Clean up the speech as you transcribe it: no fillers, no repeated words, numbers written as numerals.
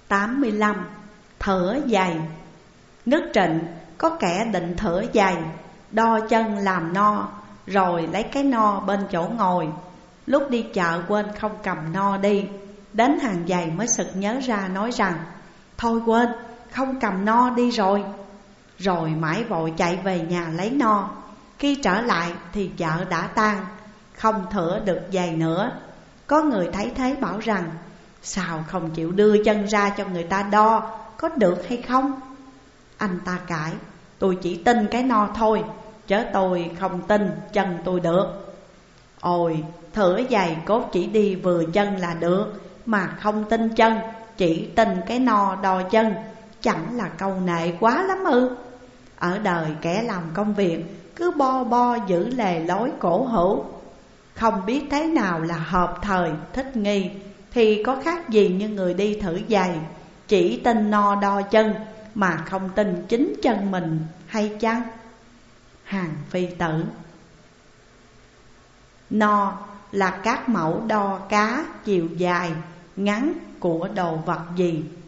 85. Thửa giày. Nước Trịnh có kẻ định thửa giày, đo chân làm no, rồi lấy cái no bên chỗ ngồi. Lúc đi chợ quên không cầm no đi, đến hàng giày mới sực nhớ ra nói rằng: thôi quên, không cầm no đi rồi. Rồi mãi vội chạy về nhà lấy no. Khi trở lại thì chợ đã tan, không thửa được giày nữa. Có người thấy thế bảo rằng: sao không chịu đưa chân ra cho người ta đo, có được hay không? Anh ta cãi: tôi chỉ tin cái no thôi, chớ tôi không tin chân tôi được. Ôi, thửa giày cốt chỉ đi vừa chân là được, mà không tin chân, chỉ tin cái no đo chân, chẳng là câu nệ quá lắm ư? Ở đời kẻ làm công việc cứ bo bo giữ lề lối cổ hữu, không biết thế nào là hợp thời thích nghi, thì có khác gì như người đi thử giày, chỉ tin no đo chân mà không tin chính chân mình hay chăng? Hàng Phi Tử. No là các mẫu đo cá chiều dài, ngắn của đồ vật gì